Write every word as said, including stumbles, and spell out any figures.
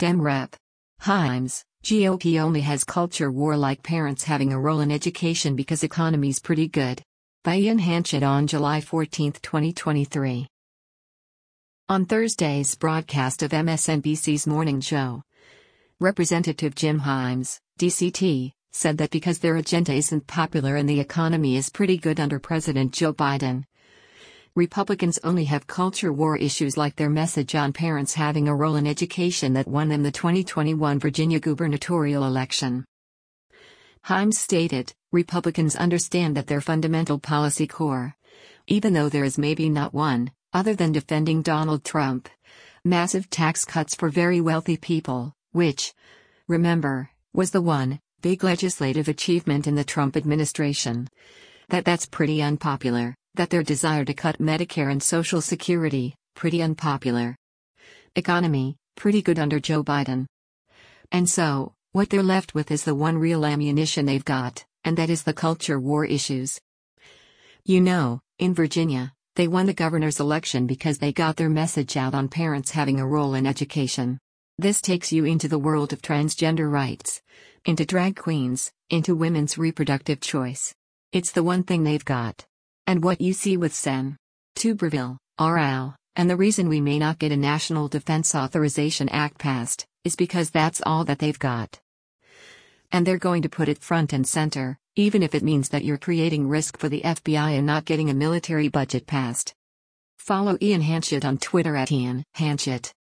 Dem Rep. Himes, G O P only has culture war like parents having a role in education because economy's pretty good. By Ian Hanchett on July fourteenth, twenty twenty-three. On Thursday's broadcast of M S N B C's Morning Joe, Representative Jim Himes, D C T, said that because their agenda isn't popular and the economy is pretty good under President Joe Biden, Republicans only have culture war issues like their message on parents having a role in education that won them the twenty twenty-one Virginia gubernatorial election. Himes stated, Republicans understand that their fundamental policy core, even though there is maybe not one, other than defending Donald Trump, massive tax cuts for very wealthy people, which, remember, was the one big legislative achievement in the Trump administration, that that's pretty unpopular. That their desire to cut Medicare and Social Security, pretty unpopular. Economy, pretty good under Joe Biden. And so, what they're left with is the one real ammunition they've got, and that is the culture war issues. You know, in Virginia, they won the governor's election because they got their message out on parents having a role in education. This takes you into the world of transgender rights, into drag queens, into women's reproductive choice. It's the one thing they've got. And what you see with Sen. Tuberville, R L, and the reason we may not get a National Defense Authorization Act passed, is because that's all that they've got. And they're going to put it front and center, even if it means that you're creating risk for the F B I and not getting a military budget passed. Follow Ian Hanchett on Twitter at Ian Hanchett.